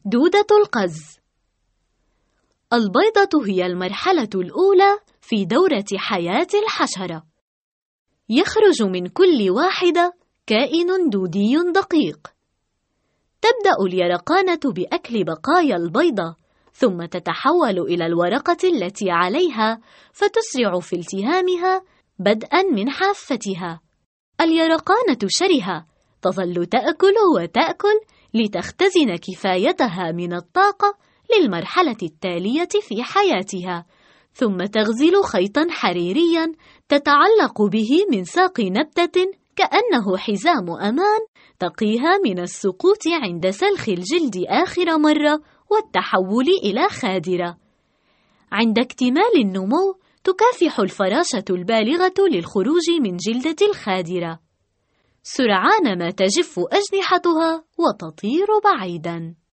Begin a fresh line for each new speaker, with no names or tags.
دودة القز. البيضة هي المرحلة الأولى في دورة حياة الحشرة. يخرج من كل واحدة كائن دودي دقيق. تبدأ اليرقانة بأكل بقايا البيضة، ثم تتحول إلى الورقة التي عليها فتسرع في التهامها بدءا من حافتها. اليرقانة شرهة، تظل تأكل وتأكل لتختزن كفايتها من الطاقة للمرحلة التالية في حياتها، ثم تغزل خيطا حريريا تتعلق به من ساق نبتة كأنه حزام أمان تقيها من السقوط عند سلخ الجلد آخر مرة والتحول إلى خادرة. عند اكتمال النمو تكافح الفراشة البالغة للخروج من جلدة الخادرة. سرعان ما تجف أجنحتها وتطير بعيداً.